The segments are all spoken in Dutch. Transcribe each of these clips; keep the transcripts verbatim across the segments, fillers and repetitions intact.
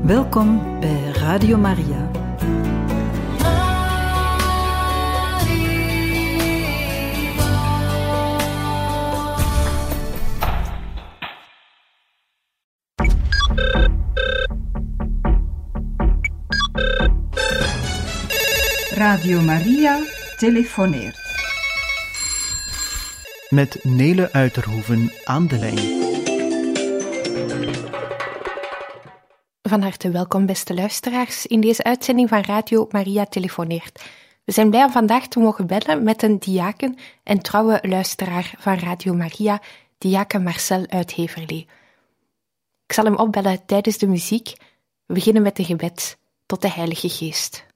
Welkom bij Radio Maria. Radio Maria telefoneert. Met Nele Uiterhoeven aan de lijn. Van harte welkom, beste luisteraars, in deze uitzending van Radio Maria telefoneert. We zijn blij om vandaag te mogen bellen met een diaken en trouwe luisteraar van Radio Maria, diaken Marcel uit Heverlee. Ik zal hem opbellen tijdens de muziek. We beginnen met een gebed tot de Heilige Geest.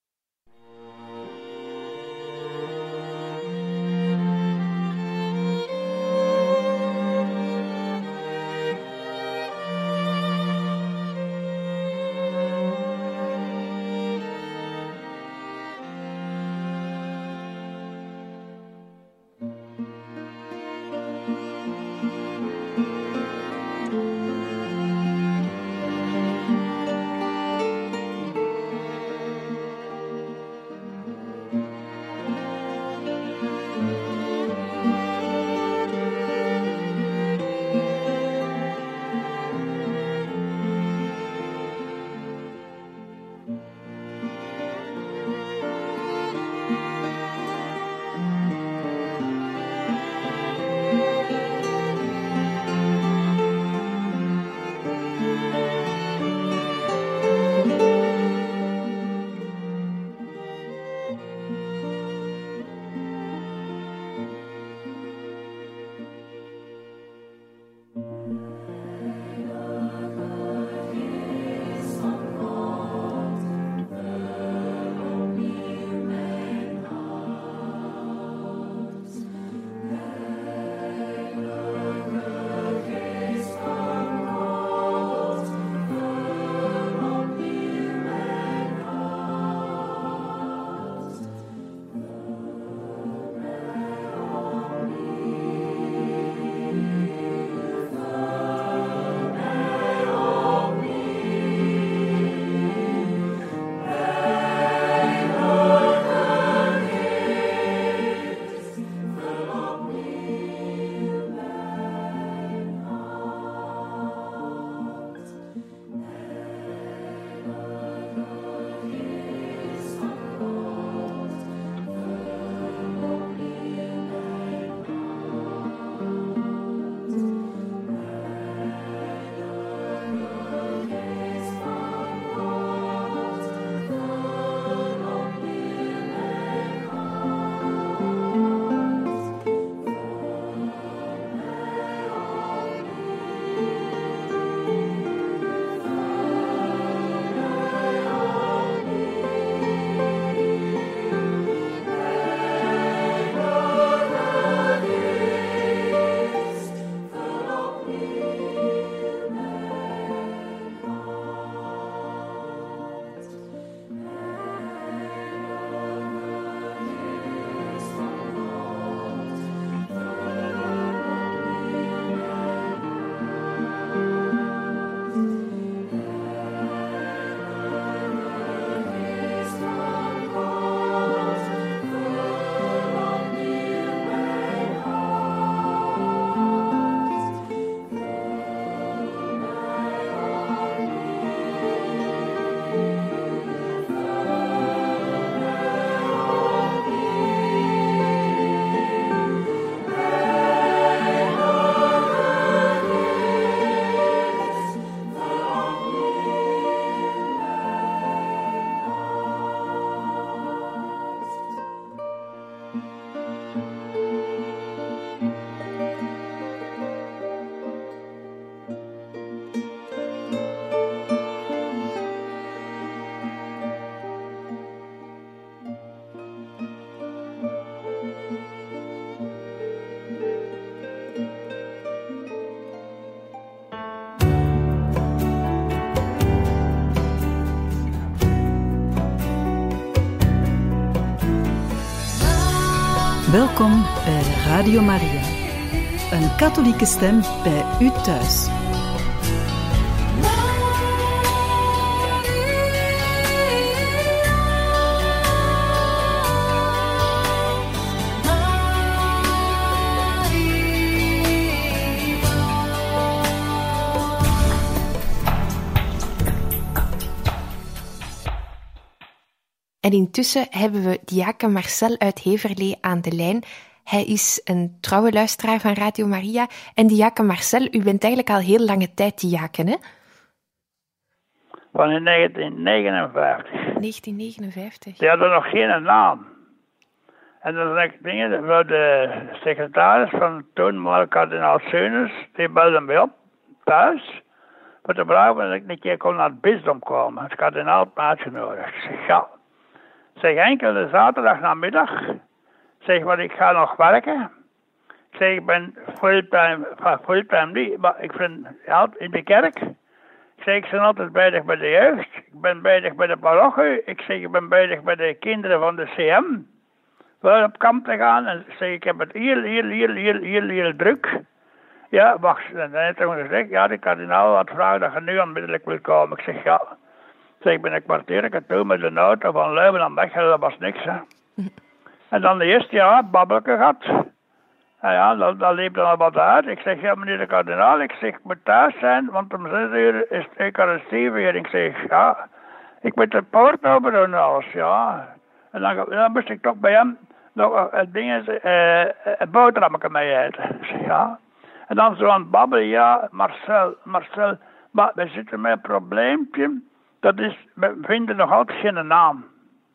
Welkom bij Radio Maria, een katholieke stem bij u thuis. En intussen hebben we diaken Marcel uit Heverlee aan de lijn. Hij is een trouwe luisteraar van Radio Maria. En diaken Marcel, u bent eigenlijk al heel lange tijd diaken, hè? Van in negentien negenenvijftig. negentien negenenvijftig. Die hadden nog geen naam. En dan zei ik dingen voor de secretaris van toen, kardinaal Seunens, die belde mij op, thuis, voor te vragen dat ik een keer kon naar het bisdom komen. Het kardinaal had me uitgenodigd. Ik zeg, ja. Ik zeg, enkele zaterdag namiddag, zeg, maar ik ga nog werken. Ik zeg, ik ben fulltime, fulltime niet, maar ik ben altijd in de kerk. Ik zeg, ik ben altijd bezig bij de jeugd. Ik ben bezig bij de parochie. Ik zeg, ik ben bezig bij de kinderen van de C M. Voor op kamp te gaan. En ik zeg, ik heb het heel, heel, heel, heel, heel, heel druk. Ja, wacht. En dan heeft hij gezegd, ja, de kardinaal had vragen dat je nu onmiddellijk wil komen. Ik zeg, ja. Ik zeg, ik ben een kwartier toe met de auto van Leuven naar Mechelen. Dat was niks, hè. En dan de eerste jaar babbelke gehad. En ja, dan, dan liep er nog wat uit. Ik zeg, ja, meneer de kardinaal, ik zeg, ik moet thuis zijn, want om zes uur is de Eucharistieviering. Ik zeg, ja, ik moet de poort open doen en alles, ja. En dan, dan moest ik toch bij hem nog uh, dingen, uh, een boterhammetje mee eten. Ik zeg, ja. En dan zo aan het babbelen, ja, Marcel, Marcel, maar we zitten met een probleempje. Dat is, we vinden nog altijd geen naam.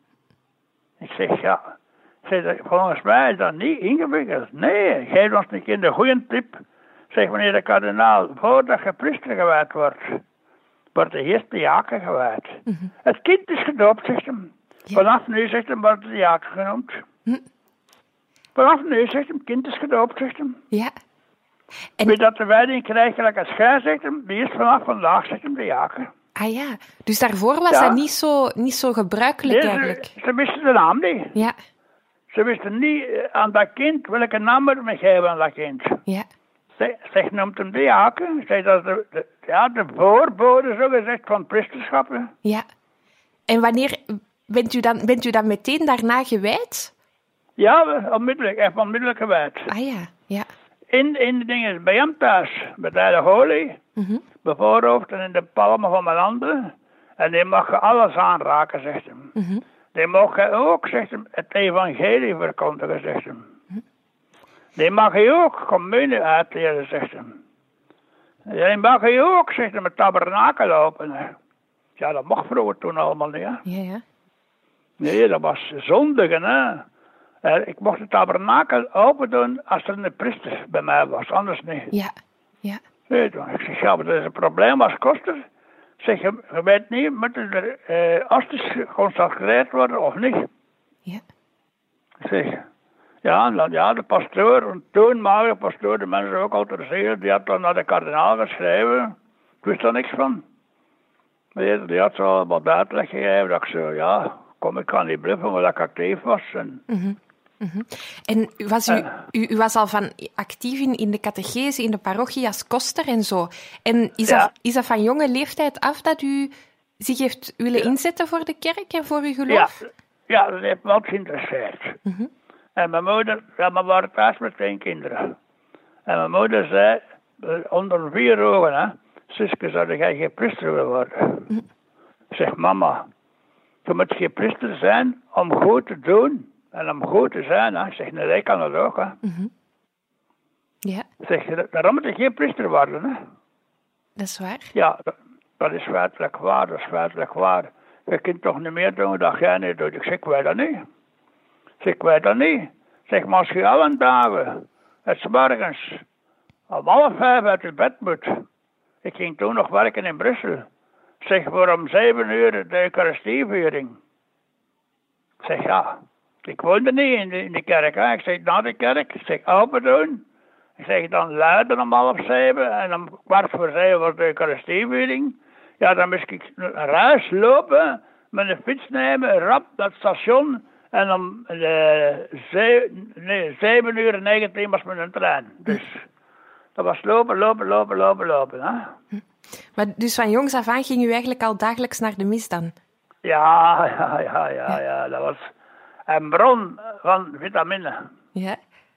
Ik zeg, ja. Zeg, volgens mij is dat niet ingewikkeld. Nee, geef ons een keer de goede tip. Zeg, meneer de kardinaal, voordat je priester gewijd wordt, wordt de eerste diaken gewijd. Mm-hmm. Het kind is gedoopt, zegt hem. Ja. Vanaf nu, zegt hem, wordt de diaken genoemd. Mm. Vanaf nu, zegt hem, kind is gedoopt, zegt hem. Ja. En... Wie dat de wijding krijgt, gelijk als gij, zegt hem, die is vanaf vandaag, zegt hem, de diaken. Ah ja, dus daarvoor was ja. dat niet zo, niet zo gebruikelijk nee, eigenlijk. Ze, ze wisten de naam niet. Ja. Ze wisten niet aan dat kind welke naam we me geven aan dat kind. Ja. Zeg, zeg noemt hem diaken. Zeg, dat is de, de, ja, de voorbode, zo gezegd, van priesterschappen. Ja. En wanneer bent u dan, bent u dan meteen daarna gewijd? Ja, onmiddellijk. Echt onmiddellijk gewijd. Ah ja, ja. In, in de dingen bij hem thuis, bij de heilige olie, mm-hmm. Bevoorhoofd en in de palmen van mijn handen. En die mag je alles aanraken, zegt hem. Mm-hmm. Die mag je ook, zegt hem, het evangelie verkondigen, zegt hem. Die mag je ook communie uitleren, zegt hem. Die mag je ook, zegt hem, het tabernakel openen. Ja, dat mocht vroeger toen allemaal niet, hè. Ja, ja. Nee, dat was zondigen, hè. Ik mocht het tabernakel open doen als er een priester bij mij was, anders niet. Ja, ja. Nee, toen, ik zeg, ja, maar dat is een probleem als koster. Ik zeg, je, je weet niet, moeten er uh, astes geconstateerd worden of niet? Ja. Ik zeg, ja, dan, ja, de pastoor, een toenmalige pastoor, de mensen ook al ter zee, die had dan naar de kardinaal geschreven. Ik wist er niks van. Die, die had zo wat uitleg gegeven, dat ik zo, ja, kom, ik kan niet bluffen, omdat ik actief was. En, mm-hmm. Mm-hmm. En was u, uh, u, u was al van actief in, in de catechese, in de parochie als koster en zo. En is, ja. dat, is dat van jonge leeftijd af dat u zich heeft willen ja. inzetten voor de kerk en voor uw geloof? Ja, ja, dat heeft me altijd geïnteresseerd. Mm-hmm. En mijn moeder, ja, we waren thuis met twee kinderen. En mijn moeder zei, onder vier ogen, hè, Suske, zou jij geen priester willen worden? Mm-hmm. Ik zeg, mama, je moet geen priester zijn om goed te doen. En om goed te zijn, hè. Ik zeg, nee, ik kan dat ook, hè. Mm-hmm. Ja. Ik zeg, daarom moet je geen priester worden, hè. Dat is waar. Ja, dat, dat is feitelijk waar, dat is feitelijk waar. Je kunt toch niet meer doen dat jij niet doet. Ik zeg, ik weet dat niet. Ik zeg, ik weet dat niet. Ik zeg, maar als je alle dagen, het 's morgens, om half vijf uit je bed moet. Ik ging toen nog werken in Brussel. Ik zeg, voor om zeven uur de Eucharistieviering. Ik zeg, ja. Ik woonde niet in de, in de kerk, hè. Ik zeg, naar de kerk. Ik zeg, open doen. Ik zeg, dan luiden om half zeven. En om kwart voor zeven wordt de Eucharistieviering. Ja, dan moest ik naar huis lopen. Met een fiets nemen, rap naar het station. En om de zeven, nee, zeven uur en negentien was met een trein. Dus dat was lopen, lopen, lopen, lopen, lopen. Hè. Maar dus van jongs af aan ging u eigenlijk al dagelijks naar de mis dan? Ja, ja, ja, ja, ja. Dat was een bron van vitamine. Ja.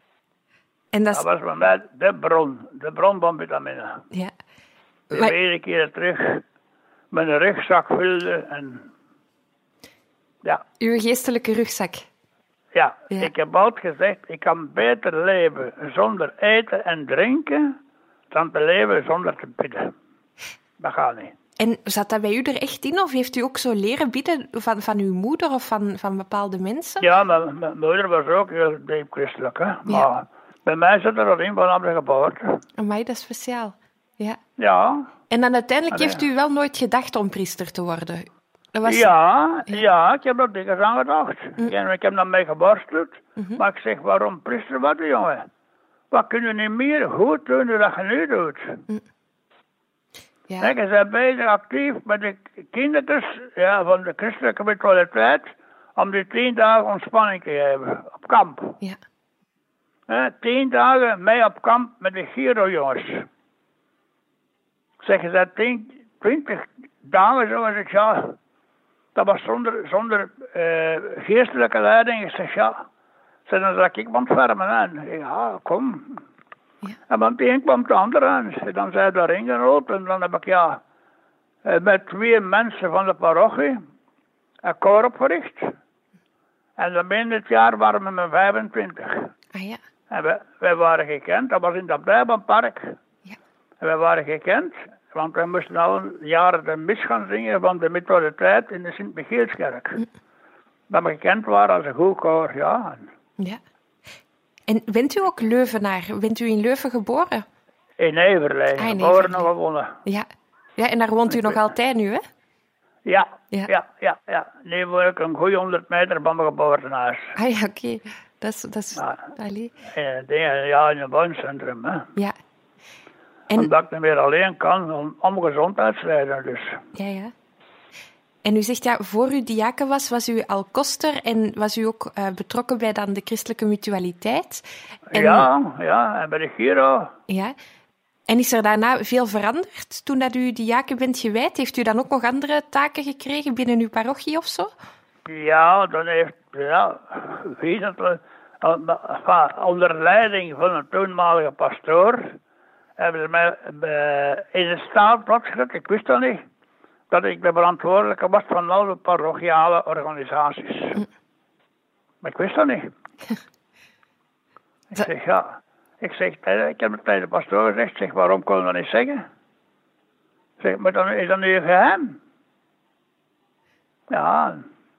En dat, dat was bij mij de bron, de bron van vitamine. Ja. Die maar... iedere keer terug met een rugzak vulde en... Ja. Uw geestelijke rugzak. Ja. Ja. Ik heb altijd gezegd, ik kan beter leven zonder eten en drinken dan te leven zonder te bidden. Dat gaat niet. En zat dat bij u er echt in? Of heeft u ook zo leren bidden van, van uw moeder of van, van bepaalde mensen? Ja, mijn, mijn moeder was ook heel diep christelijk, hè. Maar ja. Bij mij zit er al in vanaf de geboorte. Amai, dat is speciaal. Ja. Ja. En dan uiteindelijk Allee. heeft u wel nooit gedacht om priester te worden? Dat was... Ja, ja, ik heb er dikwijls aan gedacht. Mm. En ik heb daarmee geborsteld. Mm-hmm. Maar ik zeg, waarom priester worden, jongen? Wat kun je niet meer goed doen dan dat je nu doet? Mm. Ja. Kijk, je bent bezig actief met de kindertjes ja, van de christelijke mentaliteit om die tien dagen ontspanning te hebben op kamp. Ja. He, tien dagen mee op kamp met de Giro-jongens. Zeggen ze tien, twintig dagen zo, zeg ik ja. Dat was zonder, zonder uh, geestelijke leiding. Ik zeg ja. Zeg, dan zag ik ontfermen aan. Ja, kom. Ja. En van de een kwam de ander aan. En dan zei daar ingerold. En dan heb ik ja met twee mensen van de parochie een koor opgericht. En dan binnen het jaar waren we met vijfentwintig. Ah ja. En wij, wij waren gekend. Dat was in dat Blijbanpark. Ja. En wij waren gekend. Want wij moesten al jaren de mis gaan zingen van de methoditeit in de Sint-Michielskerk. Mm. Dat we gekend waren als een goed koor, ja. Ja. En bent u ook Leuvenaar? Bent u in Leuven geboren? In Everlee, ah, in geboren Everlee. en gewonnen. Ja. Ja, en daar woont u nog altijd nu, hè? Ja, Ja. ja, ja, ja. ja. Nu woon ik een goede honderd meter van mijn geboortehuis. Ah ja, oké. Okay. Dat is... Dat is Ja. allee. In, dingen, ja, in een wooncentrum, hè. Ja. En... Omdat ik niet meer alleen kan om, om gezondheidsrijden, dus. Ja, ja. En u zegt, ja, voor u diaken was, was u al koster en was u ook uh, betrokken bij dan de christelijke mutualiteit. En, ja, ja, en bij de Giro. Ja. En is er daarna veel veranderd toen dat u diaken bent gewijd? Heeft u dan ook nog andere taken gekregen binnen uw parochie of zo? Ja, dan heeft, ja, wie dat, uh, onder leiding van een toenmalige pastoor, hebben ze mij uh, in de staat platgezet, ik wist dat niet, dat ik de verantwoordelijke was van alle parochiale organisaties. Mm. Maar ik wist dat niet. Ik zeg, ja. Ik zeg, ik heb het tegen de pastoor gezegd, zeg, waarom kon je dat niet zeggen? Ik zeg, maar dan is dat nu een geheim? Ja.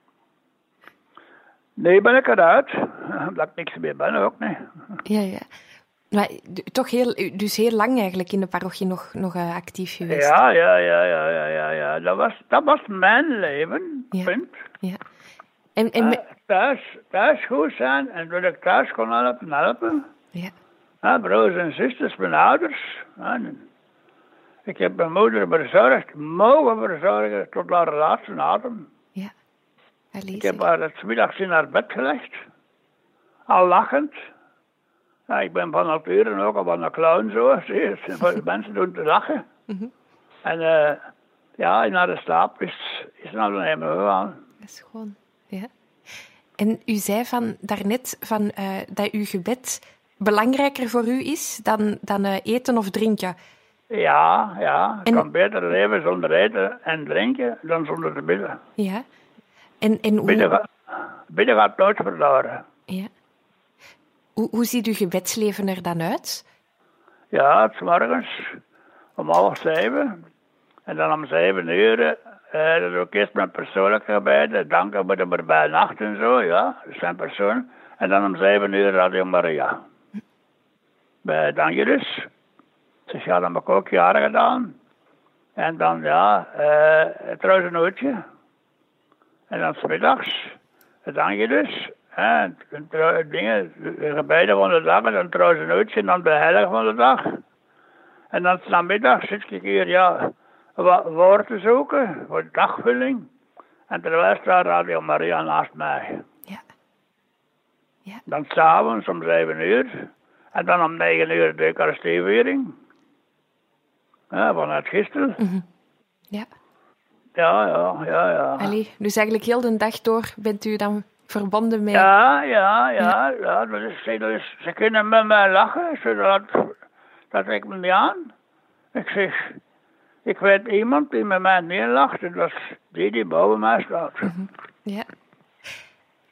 Nu ben ik eruit. Dat ik niks meer ben, ook niet. Ja, ja. Maar toch heel, dus heel lang eigenlijk in de parochie nog, nog uh, actief geweest. Ja, ja, ja, ja, ja, ja, ja. Dat was, dat was mijn leven, ja. punt. Ja. En, en uh, thuis, thuis goed zijn en dat ik thuis kon helpen, helpen. Ja. Uh, broers en zusters, mijn ouders. Uh, ik heb mijn moeder verzorgd, mogen verzorgen tot haar laatste adem. Ja. Allee, ik heb haar het 's middags in haar bed gelegd, al lachend. Ja, ik ben van nature ook al van een clown zo, zie je, mensen doen te lachen. Mm-hmm. En uh, ja, naar de slaap is, is nou dan helemaal gegaan. Dat is gewoon, ja. En u zei van, daarnet van, uh, dat uw gebed belangrijker voor u is dan, dan uh, eten of drinken. Ja, ja. Ik en... kan beter leven zonder eten en drinken dan zonder te bidden. Ja. En, en hoe... Bidden, gaat, bidden gaat nooit verloren. Ja. Hoe, hoe ziet uw gebedsleven er dan uit? Ja, het is morgens om half zeven. En dan om zeven uur, uh, dat is ook eerst mijn persoonlijke gebeden. Danken we er bij nacht en zo, ja. Dat zijn personen. En dan om zeven uur Radio Maria. Hm. Bij de Angelus. Dus ja, dat heb ik ook jaren gedaan. En dan, ja, uh, het Rozenhoedje. En dan 's middags het Angelus. En de dingen, de gebeden van de dag, en dan trouwens een uitje, en dan de heilige van de dag. En dan namiddag zit ik hier, ja, wat woord te zoeken voor de dagvulling. En terwijl staat Radio Maria naast mij. Ja. Ja. Dan s'avonds om zeven uur. En dan om negen uur de Eucharistieviering. Ja, vanuit gisteren. Mm-hmm. Ja. Ja, ja, ja, ja. Allee, dus eigenlijk heel de dag door bent u dan verbonden met... Ja, ja, ja, ja. Dat is, dat is, ze kunnen met mij lachen, zodat dat ik me niet aan. Ik zeg, ik weet iemand die met mij niet lacht, en dat is die die boven mij staat. Mm-hmm. Ja.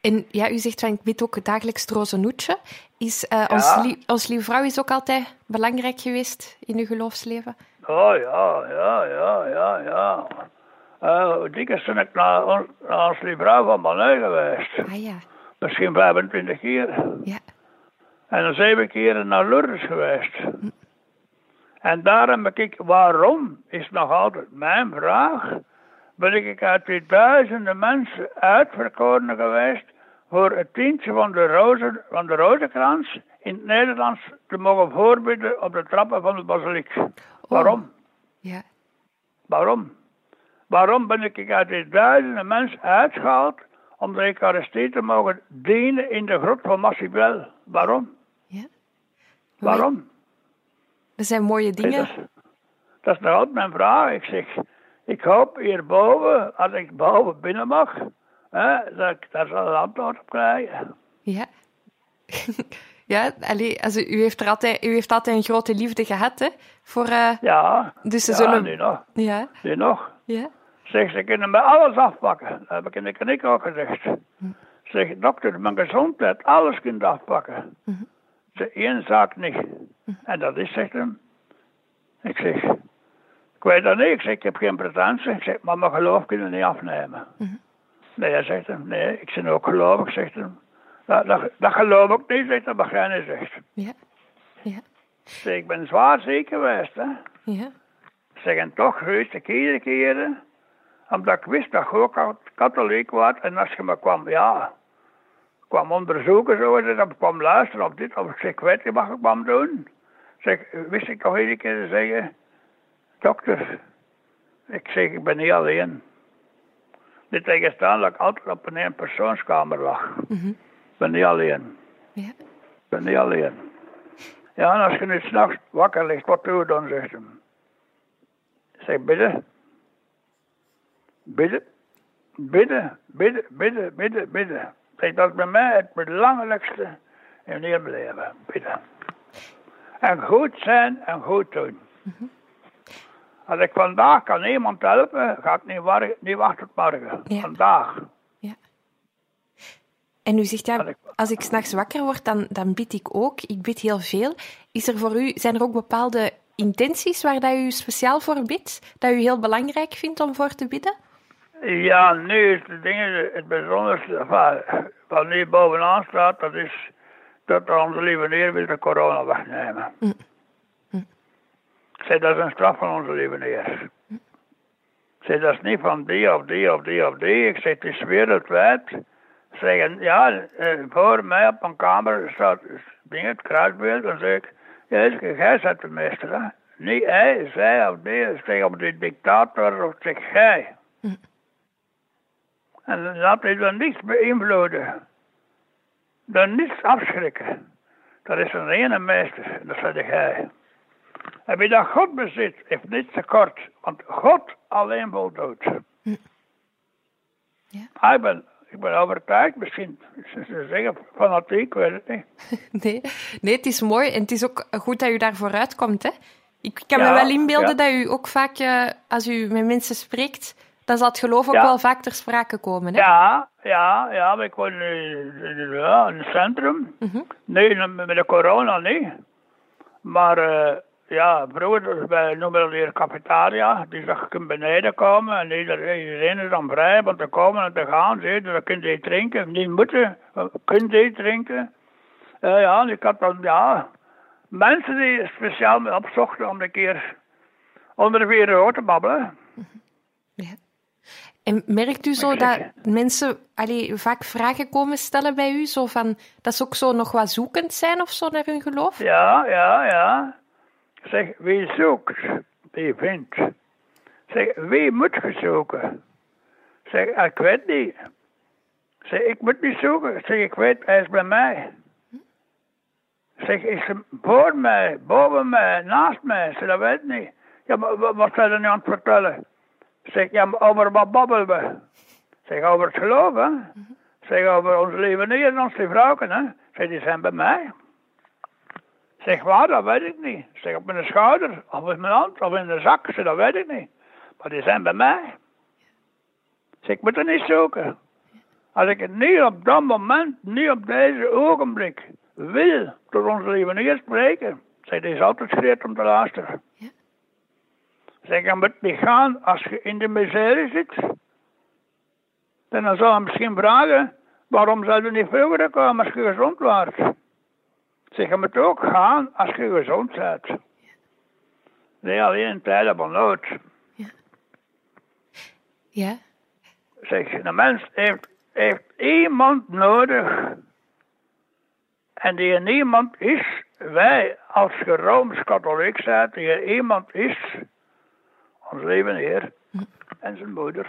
En ja, u zegt van, ik bid ook dagelijks het rozenoetje. Is, uh, Ja. ons, lie- ons lieve vrouw is ook altijd belangrijk geweest in uw geloofsleven? Oh ja, ja, ja, ja, ja. Uh, dikwijls ben ik naar, on, naar ons lieve vrouw van Bonneuil geweest. Ah ja, Misschien vijfentwintig keer. ja. En dan zeven keer naar Lourdes geweest. En daarom ben ik, waarom, is nog altijd mijn vraag. Ben ik uit die duizenden mensen uitverkoren geweest voor het tientje van de, rozen, van de rozenkrans in het Nederlands te mogen voorbidden op de trappen van de basiliek. Waarom? Ja, Waarom? Waarom ben ik uit die duizenden mensen uitgehaald om de Eucharistie te mogen dienen in de grot van Massibel? Waarom? ja. Waarom? Dat zijn mooie dingen. Dat is, dat is nog altijd mijn vraag. Ik zeg, ik hoop hierboven, als ik boven binnen mag, hè, dat ik daar zal een antwoord op krijgen. Ja. Ja, allee, also, u, heeft er altijd, u heeft altijd een grote liefde gehad, hè? Voor, uh, Ja, dus ze ja, zullen... nu nog. Ja, Nu nog. ja. Zeg, ze kunnen mij alles afpakken. Dat heb ik in de kliniek ook gezegd. Zeg, dokter, mijn gezondheid, alles kunt afpakken. Zeg, één zaak niet. En dat is, zegt hem. Ik zeg, ik weet dat niet. Ik zeg, ik heb geen pretentie. Ik zeg, maar mijn geloof kunnen niet afnemen. Nee, hij zegt hem, nee, ik ben ook gelovig, zegt hem. Dat, dat, dat geloof ik niet, zegt hij, maar jij niet zegt. Ja, ja, Zeg, ik ben zwaar ziek geweest, hè. ja. Zeg, en toch geweest ik iedere keer, omdat ik wist dat je ook katholiek was. En als je me kwam, ja, kwam onderzoeken, zo is het, of kwam luisteren op dit, of ik zeg, ik weet niet wat ik kwam doen. Zeg, wist ik toch iedere keer te zeggen, dokter, ik zeg, ik ben niet alleen. Dit tegenstaan dat ik altijd op een eenpersoonskamer lag. Mhm. Ik ben niet alleen. Ja, Ik ben niet alleen. Ja, en als je nu s'nachts wakker ligt, wat doe je dan, zegt hem. Zeg, bidden. Bidden. Bidden, bidden, bidden, bidden, bidden. Zeg, dat is bij mij het belangrijkste in heel mijn leven. Bidden. En goed zijn en goed doen. Mhm. Als ik vandaag kan iemand helpen, ga ik niet, war- niet wachten tot morgen. Ja. Vandaag. ja. En u zegt, Als ja, ik- als ik s'nachts wakker word, dan, dan bid ik ook. Ik bid heel veel. Is er voor u, zijn er ook bepaalde intenties waar dat u speciaal voor bidt? Dat u heel belangrijk vindt om voor te bidden? Ja, nu is het ding, het bijzonderste van, van hier bovenaan staat, dat is dat onze lieve Heer wil de corona wegnemen. Mm. Mm. Ik zeg, dat is een straf van onze lieve Heer. Mm. Ik zeg, dat is niet van die of die of die of die. Ik zeg, het is wereldwijd. Zeggen, ja, eh, voor mij op mijn kamer staat ding, het kruisbeeld. Dan zeg ik, ja, jij bent de meester, hè. Niet hij, zij of die. Ik zeg, op die dictator, of zeg jij. Mm. En dat is dan niets beïnvloeden. Dan niets afschrikken. Dat is een ene meester, en dat is jij. En wie dat God bezit, heeft niets tekort. Want God alleen voldoet. Mm. Ja. Ah, ik, ben, ik ben overtuigd, misschien ze zeggen fanatiek, ik weet het niet. Nee. nee, het is mooi en het is ook goed dat u daar vooruit komt. Hè? Ik kan Ja, me wel inbeelden ja. dat u ook vaak, uh, als u met mensen spreekt, dan zal het geloof ook Ja. wel vaak ter sprake komen. Hè? Ja, ja, ja, maar ik woon in, ja, in het centrum. Mhm. Nee, met de corona niet. Maar uh, ja, vroeger, wij noemen dat hier cafetaria. Die zag ik beneden komen en iedereen, iedereen is dan vrij om te komen en te gaan. Zie je, dus dan kun je drinken, niet moeten, kun je drinken. Uh, ja, en ik had dan, ja, mensen die speciaal me opzochten om een keer onder de vier uur te babbelen. Ja. En merkt u zo dat mensen allee, vaak vragen komen stellen bij u? Zo van, dat ze ook zo nog wat zoekend zijn of zo naar hun geloof? Ja, ja, ja. Zeg, wie zoekt, die vindt. Zeg, wie moet je zoeken? Zeg, ik weet niet. Zeg, ik moet niet zoeken. Zeg, ik weet, hij is bij mij. Zeg, is hij voor mij, boven mij, naast mij? Zeg, dat weet ik niet. Ja, maar wat, wat zijn er nu aan het vertellen? Zeg, ja, maar over wat babbelen we? Zeg, over het geloof, hè? Zeg, over onze lieve Heer en onze vrouwen, hè? Zeg, die zijn bij mij. Zeg, waar, dat weet ik niet. Zeg, op mijn schouder, of in mijn hand, of in de zak, zeg, dat weet ik niet. Maar die zijn bij mij. Zeg, ik moet er niet zoeken. Als ik het niet op dat moment, niet op deze ogenblik wil tot onze lieve Heer spreken, zeg, die is altijd gereed om te luisteren. Ja. Zeg, je moet niet gaan als je in de miserie zit. En dan zou je misschien vragen, waarom zou je niet vroeger komen als je gezond waart? Zeg, je moet ook gaan als je gezond bent. Ja. Niet alleen in tijden van nood. Ja. Ja. Zeg, de mens heeft, heeft iemand nodig. En die niemand is, wij als je Rooms-Katholiek zijn, die iemand is, ons lieve Heer en zijn moeder.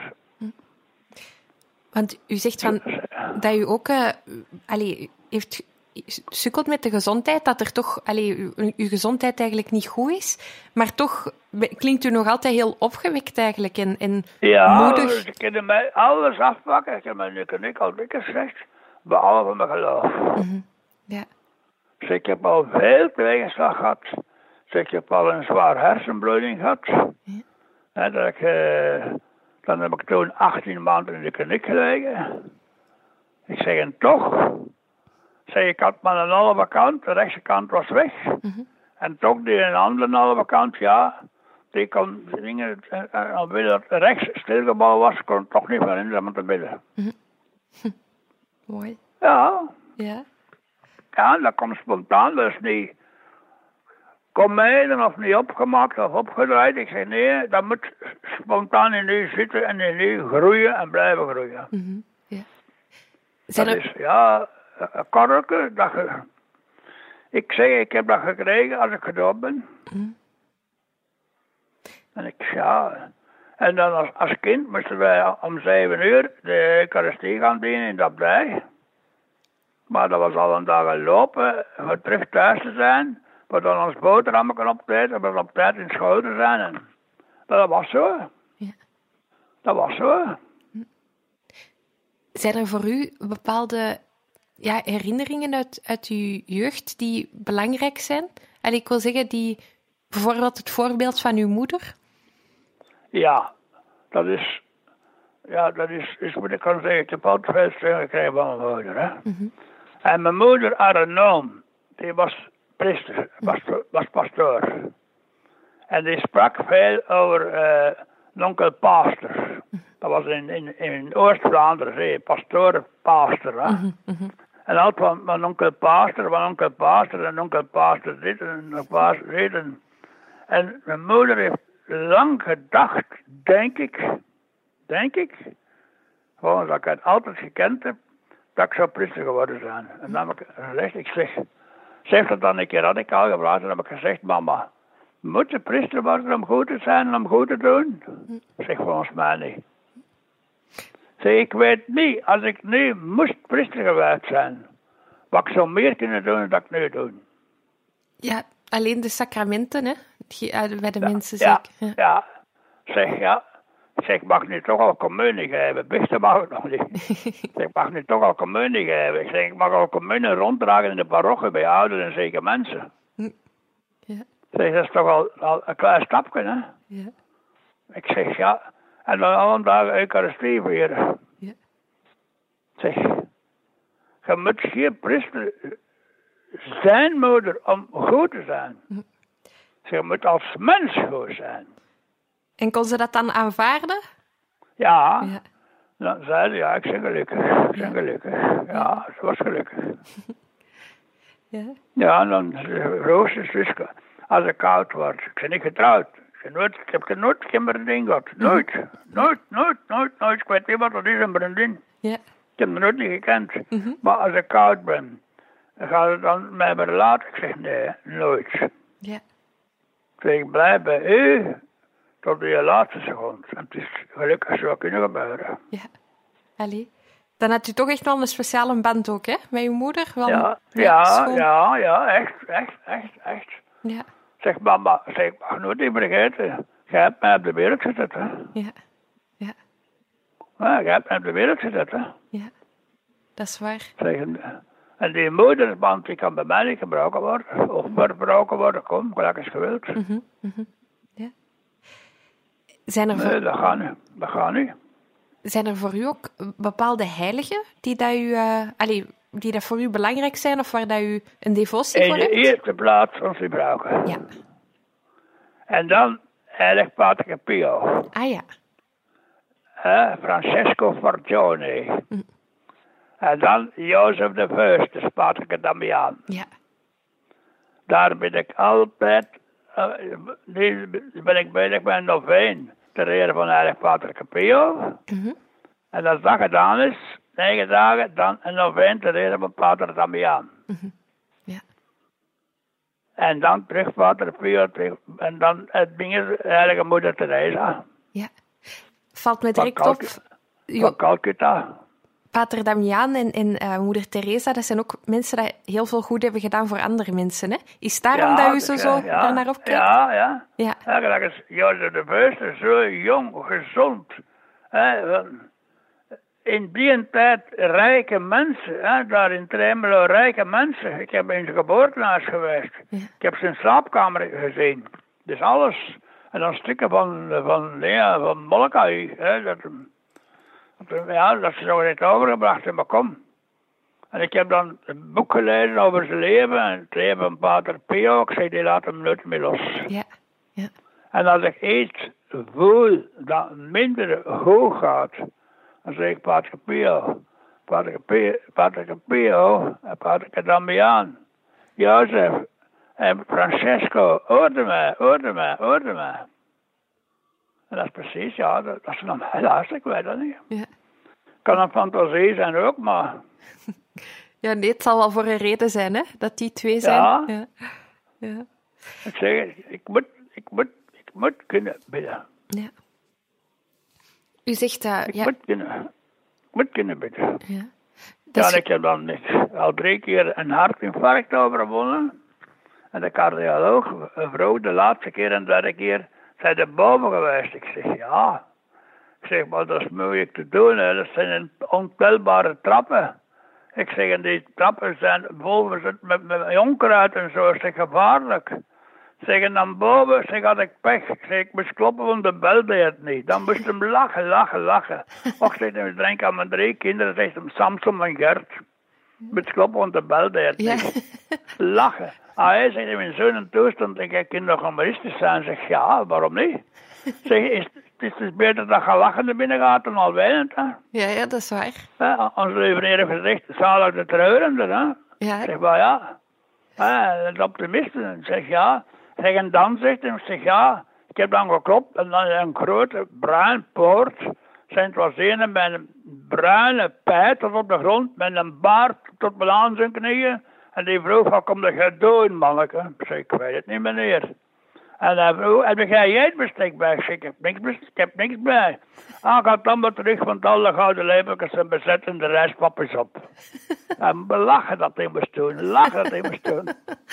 Want u zegt van, dat u ook uh, allee, heeft sukkelt met de gezondheid, dat er toch allee, uw, uw gezondheid eigenlijk niet goed is, maar toch klinkt u nog altijd heel opgewekt eigenlijk en, en ja, moedig. Ja, ze kunnen mij alles afpakken. Ik heb mij nu ik al dikwijls gezegd, behalve mijn geloof. Mm-hmm. Ja. Dus ik heb al veel tegenslag gehad. Dus ik heb al een zwaar hersenbloeding gehad. Ja. En dat ik, uh, dan heb ik toen achttien maanden in de kliniek gelegen. Ik zeg, en toch... Zeg, ik had maar een halve kant, de rechtse kant was weg. Mm-hmm. En toch die een andere halve kant, ja, die kon dingen, alweer dat rechts stilgebouwd was, kon het toch niet verhinderen om te bidden. Mm-hmm. Mooi. Ja. Ja. Ja, dat komt spontaan, dat is niet comedie of niet opgemaakt of opgedraaid. Ik zeg, nee, dat moet spontaan in u zitten en in u groeien en blijven groeien. Mm-hmm. Ja. Dat er... is, ja... Een korrelke, dat je... Ik zeg, ik heb dat gekregen als ik gedoopt ben. Mm. En ik, ja... En dan als, als kind moesten wij om zeven uur de Eucharistie gaan dienen in de abdij. Maar dat was al een dag lopen, om terug thuis te zijn. Maar dan ons boterhammen op tijd, en we op tijd in school te zijn. En dat was zo. Ja. Dat was zo. Zijn er voor u bepaalde... Ja, herinneringen uit, uit uw jeugd die belangrijk zijn? En ik wil zeggen, die, bijvoorbeeld het voorbeeld van uw moeder? Ja, dat is, ja, dat is, is moet ik kan zeggen, ik heb altijd veel steun gekregen van mijn moeder. Hè? Mm-hmm. En mijn moeder, haar naam, die was priester, was, was pastoor. En die sprak veel over uh, een onkel pastor. Mm-hmm. Dat was in, in, in Oost-Vlaanderen, pastoor, pastor. Hè? Mm-hmm, mm-hmm. En altijd van mijn onkel pastor, mijn onkel pastor en onkel pastor dit en onkel pastor dit. En, en mijn moeder heeft lang gedacht, denk ik, denk ik, gewoon dat ik het altijd gekend heb, dat ik zou priester geworden zijn. En dan heb ik gezegd, ik zeg, ze heeft het dan een keer radicaal gebracht en dan heb ik gezegd, mama, moet je priester worden om goed te zijn en om goed te doen? Ik zeg, volgens mij niet. Zeg, ik weet niet, als ik nu moest priester geweest zijn, wat ik zou meer kunnen doen dan dat ik nu doe. Ja, alleen de sacramenten, hè? Bij de ja, mensen ja, zeker. Ja. ja, zeg, ja. Zeg, ik mag nu toch al communie geven. Beste mag ik nog niet. Zeg, ik mag nu toch al communie geven. Ik zeg, ik mag al communie ronddragen in de parochie bij ouderen en zeker mensen. Ja. Zeg, dat is toch al, al een klein stapje, hè? Ja. Ik zeg, ja. En dan alle dagen Eucharistie vieren. Ja. Zeg, je moet geen priester zijn, moeder, om goed te zijn. Hm. Zeg, je moet als mens goed zijn. En kon ze dat dan aanvaarden? Ja. Ja. Dan zei ze, ja, ik ben gelukkig. Ik ben gelukkig. Ja, ze was gelukkig. Ja. Ja, en dan roosters dus, als het koud wordt. Ik ben niet getrouwd. Nooit, ik heb nooit geen vriendin gehad. Nooit. Mm-hmm. Nooit, nooit, nooit, nooit. Ik weet niet wat dat is, een vriendin. Ja. Ik heb me nooit niet gekend. Mm-hmm. Maar als ik koud ben, dan gaat het dan met me laten. Ik zeg, nee, nooit. Ja. Ik zeg, ik blijf bij u tot de laatste seconde. En het is gelukkig zo kunnen gebeuren. Ja. Allee. Dan had u toch echt wel een speciale band ook, hè? Met uw moeder? Wel, ja, ja, ja, ja, echt, echt, echt, echt. Ja. Zeg, mama, zeg, ik mag nooit niet vergeten. Jij hebt mij op de wereld gezet, hè? Ja. Ja. Ja, jij hebt mij op de wereld gezet, hè? Ja, dat is waar. Zeg, en die moedersband, die kan bij mij niet gebruiken worden. Of verbruiken worden, kom, gelijk als gewild. Mm-hmm, mm-hmm. Ja. Zijn er nee, dat gaat niet. Dat gaat niet. Zijn er voor u ook bepaalde heiligen die dat, u, uh, allee, die dat voor u belangrijk zijn of waar dat u een devotie voor hebt? In de eerste plaats ons gebruiken. Ja. En dan heilig Pater Pio. Ah ja. Uh, Francesco Forgione. Mm. En dan Jozef de First, Pater Damiaan. Ja. Daar ben ik altijd, uh, nu ben ik bezig met een noveen ter ere van heilig Pater Pio. Mm-hmm. En als dat gedaan is, negen dagen, dan een noveen ter ere van Pater Damiaan. Mm-hmm. Ja. En dan terug Pater Pio, terug, en dan het ding is heilige Moeder Teresa. Ja. Valt me direct op. Van Calcutta. Pater Damiaan en, en uh, Moeder Teresa, dat zijn ook mensen die heel veel goed hebben gedaan voor andere mensen. Hè? Is daarom ja, dat u zo, zo ja, daarnaar opkijkt? Ja, ja. Ja. Eigenlijk is Jozef de First zo jong, gezond. Hè? In die tijd rijke mensen, hè? Daar in Tremelo rijke mensen. Ik heb in zijn geboortehuis geweest. Ja. Ik heb zijn slaapkamer gezien. Dus alles. En dan stukken van, van, ja, van Molokai. Hè? Dat, ja, dat ze zo net overgebracht hebben, maar kom. En ik heb dan een boek gelezen over zijn leven en het leven van Pater Pio. Ik zei, die laat hem nooit meer los. Ja, ja. En als ik iets voel dat minder hoog gaat, dan zeg ik Pater Pio, Pater Pio, Pater Pio en Pater Damiaan, Jozef en Francesco, hoorde mij, hoorde mij, hoorde mij. En dat is precies, ja, dat, dat is nog helaas, ik weet dat niet. Ja. Kan een fantasie zijn ook, maar... Ja, nee, het zal wel voor een reden zijn, hè, dat die twee zijn. Ja. Ja. Ja. Ik zeg, ik moet, ik moet, ik moet kunnen bidden. Ja. U zegt dat... Ik ja. moet kunnen, ik moet kunnen bidden. Ja. Ja, is... ik heb dan niet, al drie keer een hartinfarct overwonnen. En de cardioloog, een vrouw, de laatste keer en de derde keer, zijn er boven geweest. Ik zeg, ja. Ik zeg, maar dat is moeilijk te doen, hè. Dat zijn ontelbare trappen. Ik zeg, en die trappen zijn boven zit met, met onkruid en zo, is het gevaarlijk. Ik zeg, en dan boven, zeg, had ik pech. Ik zeg, ik moest kloppen, want de bel deed het niet. Dan moest hem lachen, lachen, lachen. Och, zeg, ik denk aan mijn drie kinderen, zegt hem Samson en Gert. Ik moest kloppen, want de bel deed het ja. niet. Lachen. Ah, hij zegt, in zo'n toestand, ik heb kinderen humoristisch zijn. Zeg, ja, waarom niet? Zeg, is, het is beter dat je lachen naar binnen gaat dan al wijnend, hè? Ja, ja, dat is waar. Ja, onze lieve heer heeft gezegd, zalig de treurende, hè? Ja. Zeg, maar ja. Ja, de optimisten. Zeg, ja. Zeg, en dan zegt hij, zeg, ja. Ik heb dan geklopt en dan een grote bruin poort. Zijn het was een met een bruine pijt tot op de grond, met een baard tot wel aan zijn knieën. En die vroeg, wat kom je doen, manneke? Ik zeg, ik weet het niet, meneer. En hij vroeg, heb jij eetbestek bij? Ik zeg, ik heb niks, ik heb niks bij. Ah, ik had dan maar terug, want alle gouden lepeltjes zijn bezet en de rijstpapjes op. En we lachen dat hij moest doen, lachen dat hij moest doen.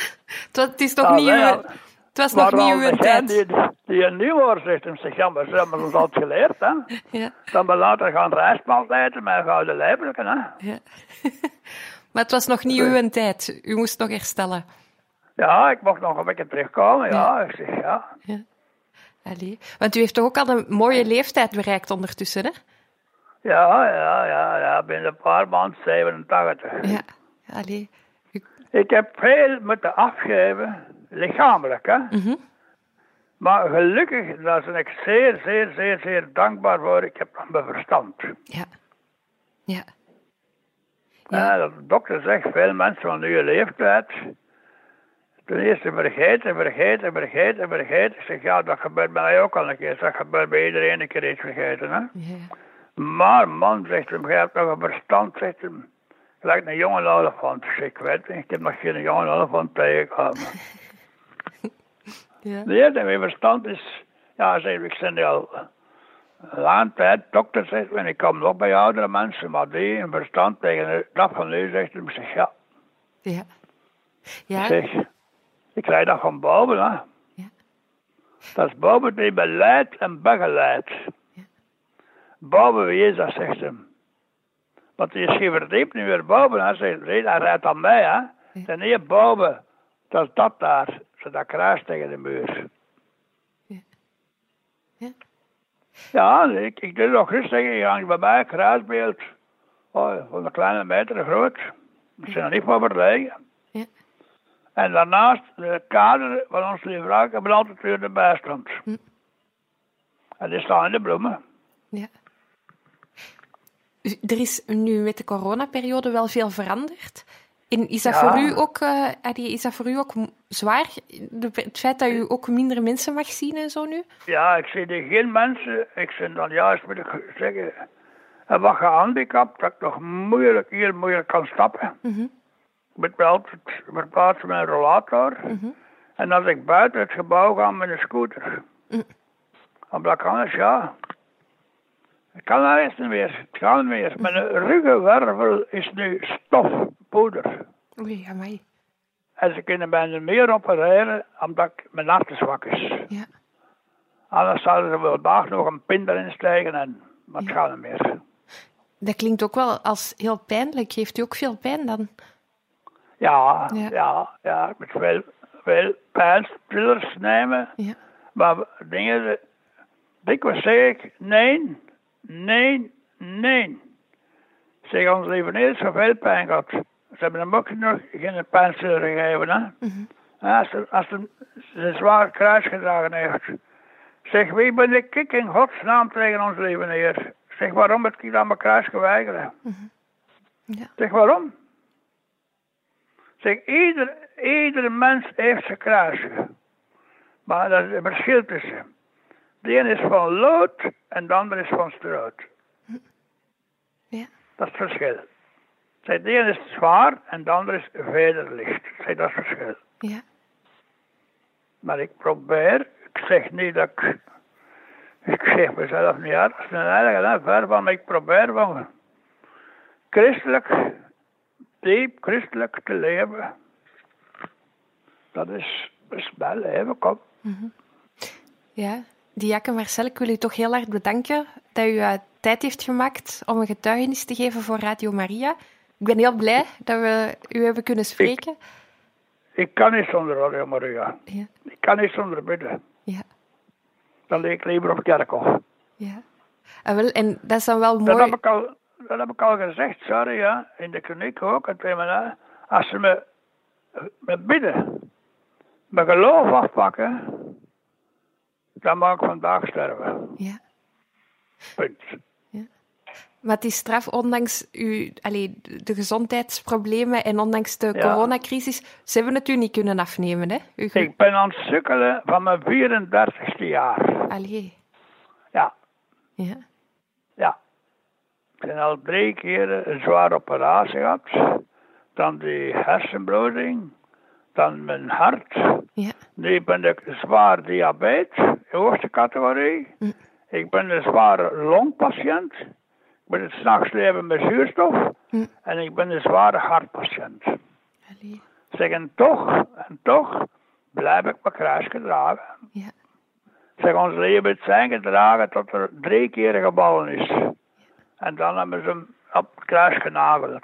Het is toch niet uw... Het was nog niet uw tijd. Die, die, die een nieuwjaar zegt hem, zeg, ja, maar ze hebben ons altijd geleerd, hè. Ja. Dan we later gaan rijstpap eten met gouden lepeltjes, hè. Ja. Maar het was nog niet uw tijd. U moest nog herstellen. Ja, ik mocht nog een beetje terugkomen, ja. ja. Ik zeg, ja. ja. Allee. Want u heeft toch ook al een mooie leeftijd bereikt ondertussen, hè? Ja, ja, ja, ja. Binnen een paar maanden zevenentachtig. Ja, allee. U... Ik heb veel moeten afgeven, lichamelijk, hè. Mm-hmm. Maar gelukkig, daar ben ik zeer, zeer, zeer, zeer dankbaar voor. Ik heb nog mijn verstand. Ja. Ja. Ja, dat de dokter zegt, veel mensen van uw leeftijd... Ten eerste vergeten, vergeten, vergeten, vergeten. Ik zeg, ja, dat gebeurt bij mij ook al een keer. Dat gebeurt bij iedereen een keer iets vergeten, hè. Yeah. Maar man, zegt hem, jij hebt nog een verstand, zegt hem. Gelijk een jonge olifant. Ik zeg, ik weet niet, ik heb nog geen jonge olifant tegengekomen. yeah. Nee, mijn verstand is... Ja, zeg, ik ben al een lange tijd, dokter zegt me, ik kom nog bij oudere mensen, maar die een verstand tegen dat van nu, zegt hem, ik zeg, ja. Ja. Ja. Ik zeg... Ik krijg dat van boven, hè. Ja. Dat is boven die beleidt en begeleidt. Ja. Boven wie is dat, zegt hem. Want die is geen verdiept nu weer boven, hè. Zegt, hij rijdt aan mij, hè. Ja. En hier boven, dat is dat daar. Zo dat kruis tegen de muur. Ja. Ja. Ja, ik, ik deed nog rustig. Je hangt bij mij een kruisbeeld. Oh, van een kleine meter groot. Dat zijn er niet voor verlegen. Ja. En daarnaast de kader van ons lieve vrouw hebben altijd weer de bijstand. Hm. En die staan in de bloemen. Ja. Er is nu met de coronaperiode wel veel veranderd. En is dat, Ja. voor u ook, uh, is dat voor u ook zwaar? De, het feit dat u ook minder mensen mag zien en zo nu? Ja, ik zie er geen mensen. Ik ben dan juist, moet ik zeggen, en wat gehandicapt, dat ik nog moeilijk, hier moeilijk kan stappen. Mm-hmm. Ik ben altijd verplaatst met een rollator. Mm-hmm. En als ik buiten het gebouw ga met een scooter. Mm. Omdat ik anders, ja. Ik kan daar eens niet meer. Het gaat niet meer. Mijn ruggenwervel is nu stofpoeder. Oei, amai. En ze kunnen mij er meer opereren, omdat ik, mijn hart te zwak is. Ja. Anders zouden ze wel dag nog een pin erin steken, en, maar het Ja. gaat niet meer. Dat klinkt ook wel als heel pijnlijk. Heeft u ook veel pijn dan? Ja, Ja. ja, ja. Ik moet veel, veel pijnstillers nemen. Ja. Maar dingen, dikwijls zeg ik, nee, nee, nee. Zeg, ons lieve neer, zoveel pijn gehad. Ze hebben hem ook nog geen pijnstiller gegeven, hè. Mm-hmm. Ja, als hij als hij een zwaar kruis gedragen heeft. Zeg, wie ben ik ik in godsnaam tegen ons lieve neer? Zeg, waarom heb ik dan mijn kruis geweigerd? Mm-hmm. Ja. Zeg, waarom? Zeg, ieder, ieder mens heeft zijn kruisje. Maar dat is een verschil tussen. De een is van lood en de ander is van stroot. Ja. Dat is het verschil. Zeg, de een is zwaar en de ander is vederlicht. Zeg, dat is het verschil. Ja. Maar ik probeer, ik zeg niet dat ik, ik zeg mezelf niet uit, als een heilige, hè, ver van, maar ik probeer van christelijk, diep christelijk te leven. Dat is, dat is mijn leven, kom. Ja. Diaken Marcel, ik wil u toch heel erg bedanken dat u uh, tijd heeft gemaakt om een getuigenis te geven voor Radio Maria. Ik ben heel blij dat we u hebben kunnen spreken. Ik kan niet zonder Radio Maria. Ja. Ik kan niet zonder bidden. Ja. Dan lig ik liever op kerkhof. Ja. En, wel, en dat is dan wel Dat mooi. heb ik al, dat heb ik al gezegd, sorry, ja. In de kliniek ook. En twee maanden. Als ze me, me bidden, mijn geloof afpakken, dan mag ik vandaag sterven. Ja. Punt. Maar het is straf, ondanks uw, allee, de gezondheidsproblemen en ondanks de Ja. coronacrisis, ze hebben het u niet kunnen afnemen, hè? U ge- Ik ben aan het sukkelen van mijn vierendertigste jaar. Allee. Ja, Ja. ja. Ik heb al drie keer een zware operatie gehad. Dan die hersenbloeding. Dan mijn hart. Ja. Nu ben ik zwaar diabetes, de hoogste categorie. Hm. Ik ben een zware longpatiënt. Ik ben het s'nachts leven met zuurstof. Hm. En ik ben een zware hartpatiënt. Allee. Zeg, en toch, en toch blijf ik mijn kruis gedragen. Ja. Zeg, ons leven heeft zijn gedragen tot er drie keer geballen is. En dan hebben ze hem op het kruis genageld.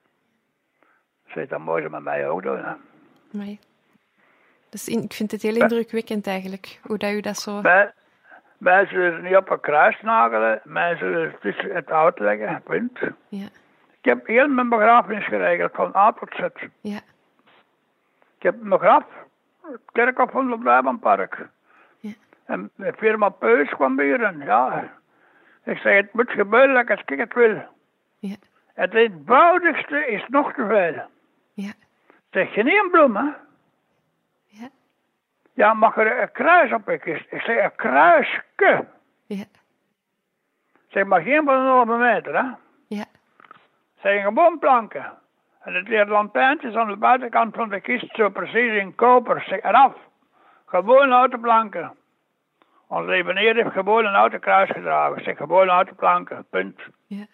Zeg, dat mogen ze met mij ook doen. Hè. Maar, dus in- ik vind het heel indrukwekkend eigenlijk, hoe dat u dat zo... Wij, wij zullen ze niet op een kruis nagelen, wij zullen het tussen het oud leggen, punt. Ja. Ik heb heel mijn begrafenis geregeld, van A tot Z. Ja. Ik heb mijn graf, het kerkhof van het Blijbanpark. Ja. En de firma Peus kwam bieren, ja. Ik zeg, het moet gebeuren dat ik het wil. Ja. Het eenvoudigste is nog te veel. Ja. Zeg, je niet een bloem, hè? Ja. Ja, mag er een kruis op een kist? Ik zeg, een kruisje. Ja. Zeg, maar geen van een halve meter, hè? Ja. Zeg, gewoon planken. En het leert lantaarntjes aan de buitenkant van de kist, zo precies in koper. Zeg, eraf. Gewoon houten planken. Ons lieve neer heeft gewoon een houten kruis gedragen. Zeg, gewoon houten planken, punt. Ja.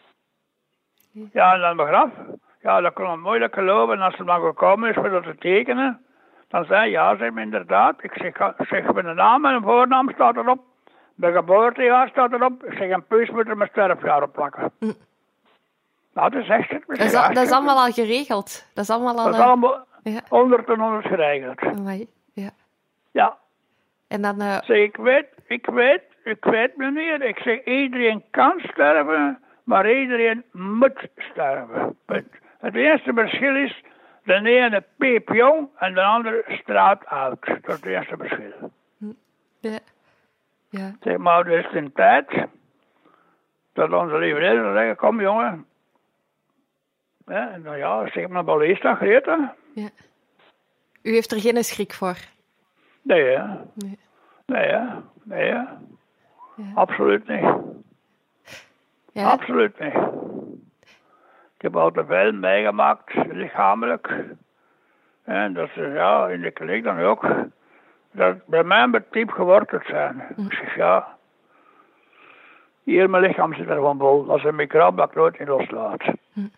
Ja, en dan mijn graf. Ja, dat kon hem moeilijk geloven. En als ze dan gekomen is voor dat te tekenen, dan zei hij, ja, zeg, inderdaad. Ik zeg, ga- zeg, mijn naam en mijn voornaam staat erop. Mijn geboortejaar staat erop. Ik zeg, een puus moet er mijn sterfjaar op plakken. Mm. Nou, dat is echt het. Dat is, al- dat is allemaal al geregeld. Dat is allemaal al... Dat is eh, allemaal Ja. honderd en honderd geregeld. Amai. Ja. Ja. En dan... Uh... Zeg, ik weet, ik weet, ik weet meneer, ik zeg, iedereen kan sterven, maar iedereen moet sterven. Het, het eerste verschil is, de ene piep jong en de andere straat oud. Dat is het eerste verschil. Ja. Ja. Zeg maar, er is een tijd dat onze lieve leden zeggen, kom jongen. Ja, en dan ja, zeg maar, balista, Greta. Ja. U heeft er geen schrik voor? Nee, hè. Nee. Nee, hè. Nee, hè. Ja. Absoluut niet. Ja. Absoluut niet. Ik heb al te veel meegemaakt, lichamelijk. En dat ze, ja, in de kliniek dan ook, dat bij mij betiep geworteld zijn. Mm. Ik zeg, ja, hier mijn lichaam zit er gewoon vol. Als een microbe dat ik nooit niet loslaat. Mm.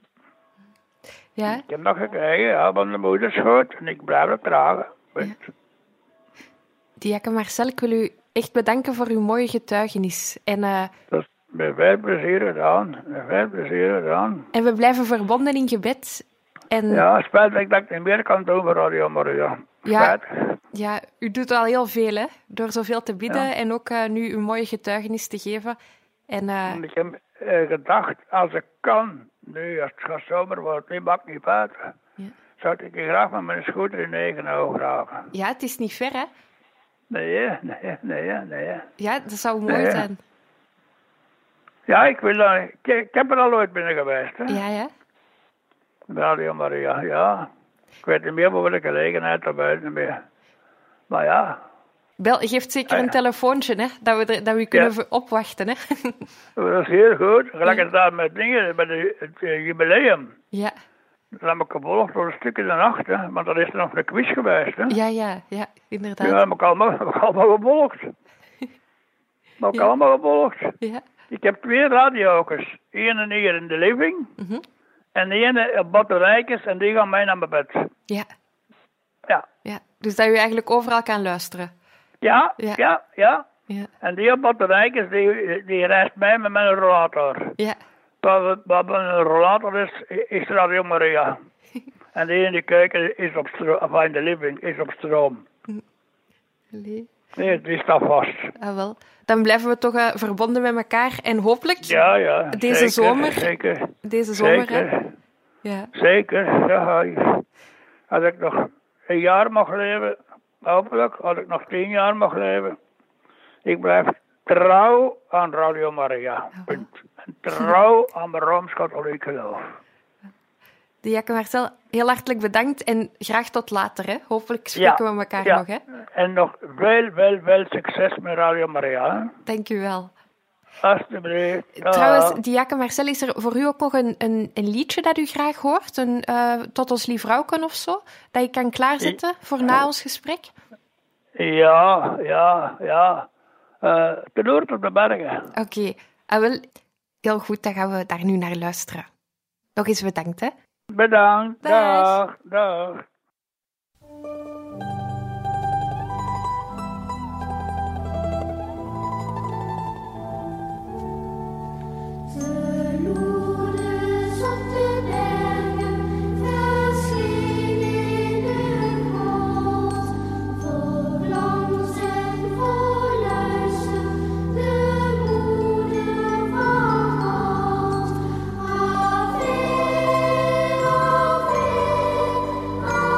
Ja? Ik heb nog gekregen, ja, van de moederschoot en ik blijf het dragen. Ja. Diaken Marcel, ik wil u echt bedanken voor uw mooie getuigenis. En, uh... dat is met veel plezier gedaan. Met veel plezier gedaan. En we blijven verbonden in gebed. En... Ja, spijt dat ik niet meer kan doen voor Radio Maria. Ja, ja, u doet al heel veel, hè? Door zoveel te bidden ja. en ook uh, nu uw mooie getuigenis te geven. En, uh... Ik heb uh, gedacht, als ik kan, nu als het gaat zomer wordt, nu mag ik niet buiten. Ja. Zou ik graag met mijn scooter in Egenhoog graven. Ja, het is niet ver, hè? Nee, nee, nee, nee. Ja, dat zou mooi nee. zijn. Ja, ik wil dan, ik, ik heb er al ooit binnen geweest, hè? Ja, ja. Radio Maria, ja. Ik weet niet meer voor welke gelegenheid erbij niet meer. Maar ja. Bel, geeft zeker een telefoontje, hè? Dat we, er, dat we kunnen ja. opwachten, hè? Dat is heel goed. Gelijk als daar met dingen, met het, het jubileum. Ja. Dat heb ik gevolgd door een stuk in de nacht, hè. Want dat is er nog een quiz geweest, hè. Ja, ja, ja, inderdaad. Ja, dat heb ik allemaal, heb ik allemaal gevolgd. Dat heb ik ja. allemaal gevolgd. Ja. Ik heb twee radio's. Eén hier in de living. Mm-hmm. En de ene op batterijtjes en die gaan mij naar mijn bed. Ja. Ja. Ja. Dus dat u eigenlijk overal kan luisteren. Ja, ja, ja. ja. ja. En die op batterijtjes, die, die reist mij met mijn rollator. Ja. Wat, wat een rollator is, is Radio Maria. En die in de keuken is op stroom, of in de living is op stroom. Nee. Nee, die staat vast. Ah, wel. Dan blijven we toch uh, verbonden met elkaar en hopelijk ja, ja, deze zeker, zomer. Zeker. Deze zomer, zeker. Hè? Ja. Zeker. Ja, als ik nog een jaar mag leven, hopelijk, als ik nog tien jaar mag leven, ik blijf trouw aan Radio Maria. Oh. En trouw aan mijn Rooms-Katholiek geloof. Diaken Marcel, heel hartelijk bedankt en graag tot later. Hè? Hopelijk spreken ja, we elkaar ja. nog. Hè? En nog veel, veel, veel succes met Radio Maria. Hè? Dank u wel. Alsjeblieft. Trouwens, Diaken Marcel, is er voor u ook nog een, een, een liedje dat u graag hoort? Een uh, Tot ons lief vrouwken of zo? Dat je kan klaarzetten ja. voor na ons gesprek? Ja, ja, ja. Uh, ten noord op de bergen. Oké, okay. ah, wel, heel goed, dan gaan we daar nu naar luisteren. Nog eens bedankt, hè? Bedankt. Dag. Dag. dag. Oh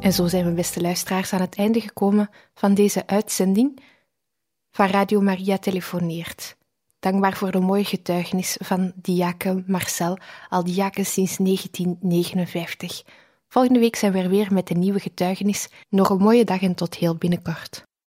En zo zijn we, beste luisteraars, aan het einde gekomen van deze uitzending van Radio Maria Telefoneert. Dankbaar voor de mooie getuigenis van diaken Marcel, al diaken sinds negentien negenenvijftig. Volgende week zijn we er weer met een nieuwe getuigenis. Nog een mooie dag en tot heel binnenkort.